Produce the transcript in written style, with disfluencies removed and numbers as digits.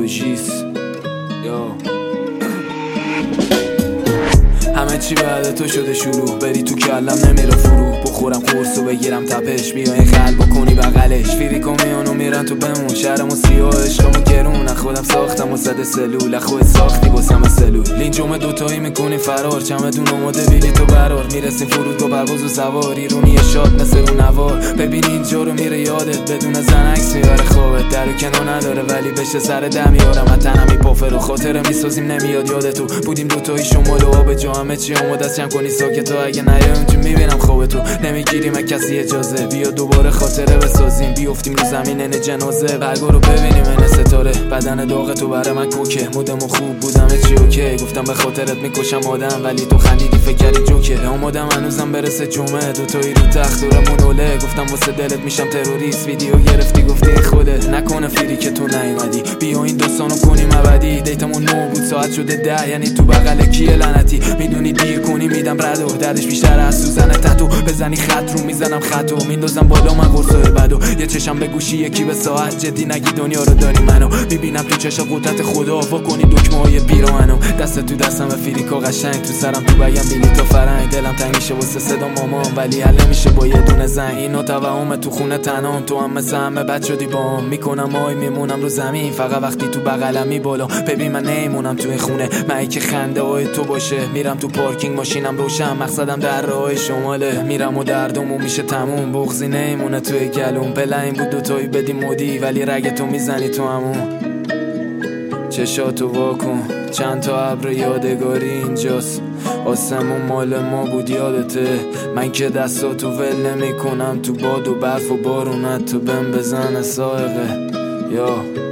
اوژیس همه چی بعد تو شده شروع، بری تو کلم نمیره فرو، بخورم قرص و بگیرم تپش، بیا این خلق بکنی بغلش، فیریک و میانو میرن تو بمون، شهرمو سیاه عشقمو گرون، خودم ساختم و زده سلول، خود ساختی باسم سلول، لینجومه دوتایی میکنی فرار، چمدون اومده بیلی تو برار، میرسیم فرود و پرواز و سوار، ایرونی شاد مثل اون نوار، ببین اینجا رو میره یادت، بدون زن عکس میبره خوابت، در و کنار نداره ولی بشه سر دم میارم، تنم میپافر و خاطره میسازیم نمیاد یادتو، بودیم دوتایی شمال و آب جا، همه چی اومد از چند کنی ساکتو، اگه نیای اونجا میبینم خوابتو، نمیگیریم از کسی اجازه، بیا دوباره خاطره بسازیم، بیافتیم رو زمین ان جنازه، برگا رو ببینیم ان ستاره، بدن داغ تو برای من کوکه، مودمو خوب بودم چی اوکی، گفتم به خاطرت میکشم آدم، ولی تو خندیدی فکر کردی جوکه، اومدم هنوزم برسه جمعه، دوتایی رو تخت دورمون اوله، گفتم واسه دلت میشم تروریست، ویدیو گرفتی گفتی خودت، نکنه فیری که تو نیومدی، بیا این داستانو کنیم ابدی، دیتمون 9 بود ساعت شده 10، یعنی تو بغل کیه لعنتی، میدونی دیر کنی میدم ردو، دردش بیشتر از سوزن تتو، بزنی خط رو میزنم خطو، میندازم بالا من قرصای بدو، یه چشم به گوشی یکی به ساعت، جدی نگی دنیا رو داری منو، میبینم تو چشم قدرت خدا، وا کنی دکمه های پیراهنو، دست تو دستم و فیریکا قشنگ، تو سرم تو بگم بیلی تا فرنگ، دلم تنگ میشه واسه صدا مامان، ولی حل میشه با یه دونه زنگ، اینو توهم تو خونه تنام، تو هم مثل همه بد شدی بام، میکنم آی میمونم رو زمین، فقط وقتی تو بغلم میبالا، ببین من نمیمونم تو این خونه، من که خنده های تو باشه، میرم تو پارکینگ ماشینم روشن، مقصدم در راه شماله، میرم و دردمو میشه تموم، بغضی نمیمونه توی گلوم، بلعین بود دوتایی بدی مودی، ولی رگ تو میزنی تو همون، چشاتو واکن، چند تا ابر یادگاری اینجاست، آسمون مال ما بود یادته، من که دستاتو ول نمی کنم، تو باد و برف و بارونت تو بهم بزنه سائقه